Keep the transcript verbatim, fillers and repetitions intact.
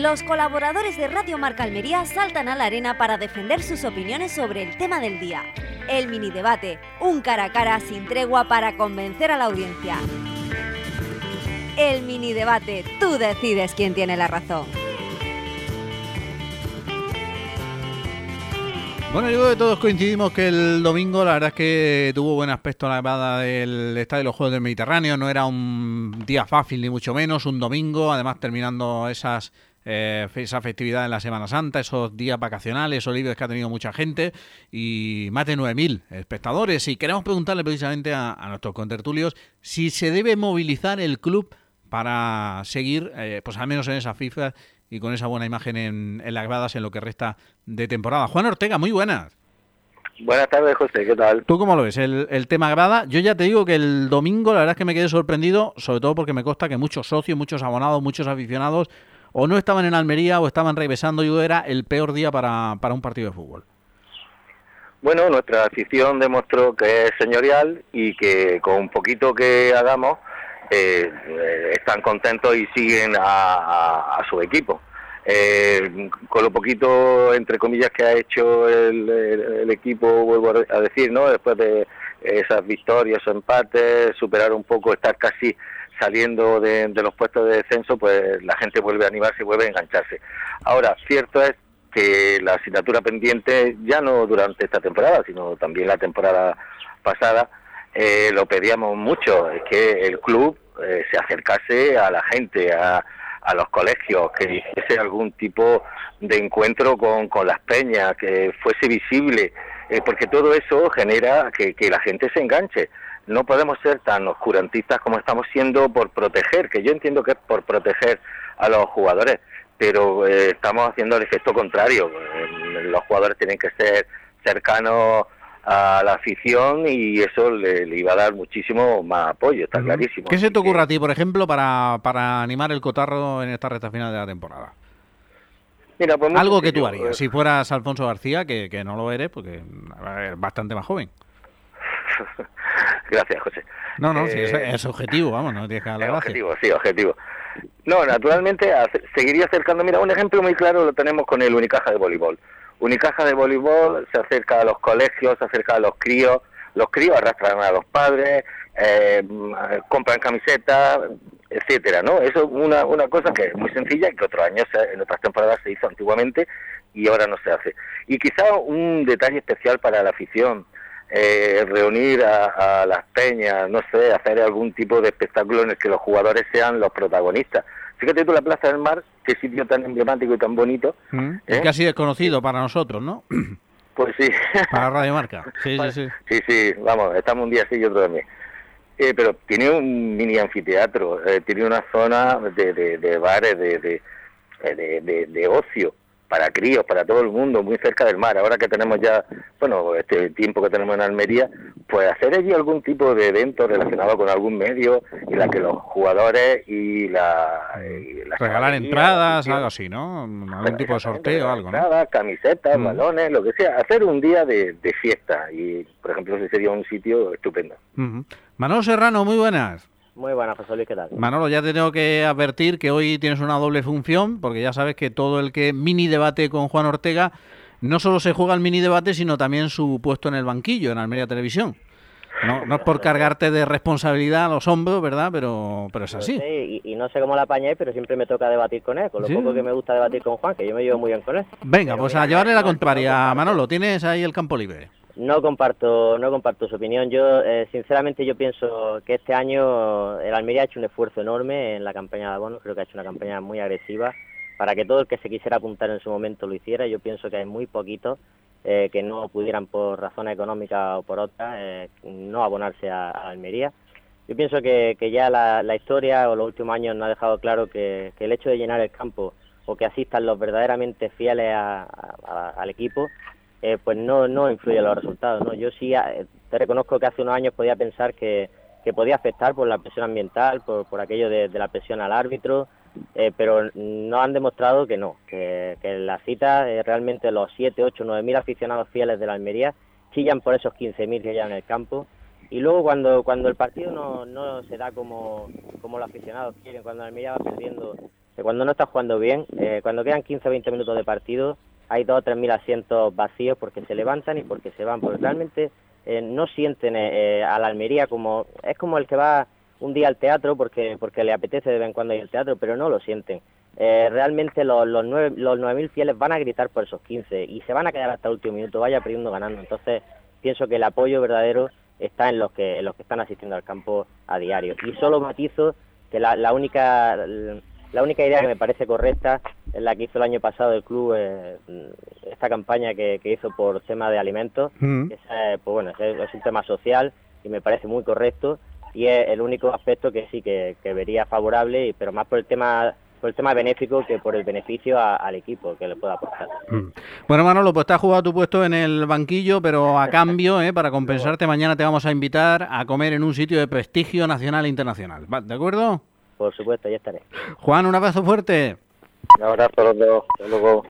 Los colaboradores de Radio Marca Almería saltan a la arena para defender sus opiniones sobre el tema del día. El mini debate, un cara a cara sin tregua para convencer a la audiencia. El mini debate, tú decides quién tiene la razón. Bueno, yo creo que todos coincidimos que el domingo la verdad es que tuvo buen aspecto la grada del Estadio de los Juegos del Mediterráneo. No era un día fácil ni mucho menos, un domingo, además terminando esas eh, esa festividad en la Semana Santa, esos días vacacionales, esos libres que ha tenido mucha gente y más de nueve mil espectadores. Y queremos preguntarle precisamente a, a nuestros contertulios si se debe movilizar el club para seguir, eh, pues al menos en esa FIFA y con esa buena imagen en, en las gradas en lo que resta de temporada. Juan Ortega, muy buenas. Buenas tardes, José, ¿qué tal? ¿Tú cómo lo ves? El, el tema grada, yo ya te digo que el domingo la verdad es que me quedé sorprendido, sobre todo porque me consta que muchos socios, muchos abonados, muchos aficionados o no estaban en Almería o estaban regresando. Yo era el peor día para, para un partido de fútbol. Bueno, nuestra afición demostró que es señorial y que con un poquito que hagamos Eh, eh, están contentos y siguen a, a, a su equipo. Eh, con lo poquito, entre comillas, que ha hecho el, el, el equipo, vuelvo a decir, ¿no? Después de esas victorias o empates, superar un poco, estar casi saliendo de, de los puestos de descenso, pues la gente vuelve a animarse y vuelve a engancharse. Ahora, cierto es que la asignatura pendiente, ya no durante esta temporada, sino también la temporada pasada, Eh, lo pedíamos mucho, es que el club eh, se acercase a la gente, a, a los colegios, que hiciese algún tipo de encuentro con, con las peñas, que fuese visible, eh, porque todo eso genera que, que la gente se enganche. No podemos ser tan oscurantistas como estamos siendo por proteger, que yo entiendo que es por proteger a los jugadores, pero eh, estamos haciendo el efecto contrario. Eh, los jugadores tienen que ser cercanos a la afición y eso le, le iba a dar muchísimo más apoyo, está uh-huh. clarísimo. ¿Qué se te ocurre a ti, por ejemplo, para, para animar el cotarro en esta recta final de la temporada? Mira, pues algo que tú harías, si fueras Alfonso García, que, que no lo eres, porque eres bastante más joven. Gracias, José. No, no, eh, sí, es, es objetivo, vamos, no tienes que darle gracias. Objetivo, sí, objetivo. No, naturalmente, seguiría acercando, mira, un ejemplo muy claro lo tenemos con el Unicaja de voleibol. Unicaja de voleibol se acerca a los colegios, se acerca a los críos, los críos arrastran a los padres, eh, compran camisetas, etcétera, ¿no? Eso es una, una cosa que es muy sencilla y que otros años, en otras temporadas se hizo antiguamente y ahora no se hace. Y quizá un detalle especial para la afición, eh, reunir a, a las peñas, no sé, hacer algún tipo de espectáculo en el que los jugadores sean los protagonistas. Fíjate tú la Plaza del Mar, qué sitio tan emblemático y tan bonito. Mm, ¿eh? Y casi desconocido para nosotros, ¿no? Pues sí. Para Radio Marca. Sí, sí, sí. Sí, sí, vamos, estamos un día sí y otro también. Eh, pero tiene un mini anfiteatro, eh, tiene una zona de, de, de bares, de, de, de, de, de ocio, para críos, para todo el mundo, muy cerca del mar. Ahora que tenemos ya, bueno, este tiempo que tenemos en Almería, pues hacer allí algún tipo de evento relacionado con algún medio en la que los jugadores y la... Y la regalar entradas, algo así, ¿no? Algún tipo de sorteo, algo, ¿no? Entradas, camisetas, mm. balones, lo que sea. Hacer un día de, de fiesta y, por ejemplo, ese sería un sitio estupendo. Uh-huh. Manolo Serrano, muy buenas. Muy buenas, José Luis, ¿qué tal? Manolo, ya te tengo que advertir que hoy tienes una doble función, porque ya sabes que todo el que mini debate con Juan Ortega, no solo se juega el mini debate, sino también su puesto en el banquillo, en Almería Televisión. No, no es por cargarte de responsabilidad a los hombros, ¿verdad? Pero, pero es así. Sí, y, y no sé cómo la apañáis, pero siempre me toca debatir con él, con lo ¿sí? poco que me gusta debatir con Juan, que yo me llevo muy bien con él. Venga, pero pues mira, a llevarle no, la contraria. No, Manolo, tienes ahí el campo libre. No comparto, no comparto su opinión. Yo, eh, sinceramente, yo pienso que este año el Almería ha hecho un esfuerzo enorme en la campaña de abonos. Creo que ha hecho una campaña muy agresiva para que todo el que se quisiera apuntar en su momento lo hiciera. Yo pienso que hay muy poquitos eh, que no pudieran, por razones económicas o por otras, eh, no abonarse a, a Almería. Yo pienso que, que ya la, la historia o los últimos años nos ha dejado claro que, que el hecho de llenar el campo o que asistan los verdaderamente fieles a, a, a, al equipo, Eh, pues no no influye en los resultados, ¿no? Yo sí eh, te reconozco que hace unos años podía pensar que, que podía afectar por la presión ambiental, por, por aquello de, de la presión al árbitro, eh, pero no han demostrado que no, que, que en la cita eh, realmente los siete, ocho, nueve mil aficionados fieles de la Almería chillan por esos quince mil que llevan en el campo. Y luego cuando cuando el partido no, no se da como, como los aficionados quieren, cuando la Almería va perdiendo, que cuando no estás jugando bien, eh, cuando quedan quince o veinte minutos de partido, hay dos o tres mil asientos vacíos porque se levantan y porque se van, porque realmente eh, no sienten eh, a la Almería como, es como el que va un día al teatro porque porque le apetece de vez en cuando ir al teatro, pero no lo sienten. Eh, realmente los, los nueve los nueve mil fieles van a gritar por esos quince y se van a quedar hasta el último minuto, vaya perdiendo ganando. Entonces pienso que el apoyo verdadero está en los que en los que están asistiendo al campo a diario. Y solo matizo que la, la única la única idea que me parece correcta es la que hizo el año pasado el club, eh, esta campaña que, que hizo por tema de alimentos, mm. que es, eh, pues bueno, es, es un tema social y me parece muy correcto y es el único aspecto que sí que, que vería favorable, pero más por el tema por el tema benéfico que por el beneficio a, al equipo que le pueda aportar. Mm. Bueno, Manolo, pues te has jugado tu puesto en el banquillo, pero a cambio, eh, para compensarte, mañana te vamos a invitar a comer en un sitio de prestigio nacional e internacional. ¿De acuerdo? Por supuesto, ya estaré. Juan, un abrazo fuerte. Un abrazo a los dos. Hasta luego.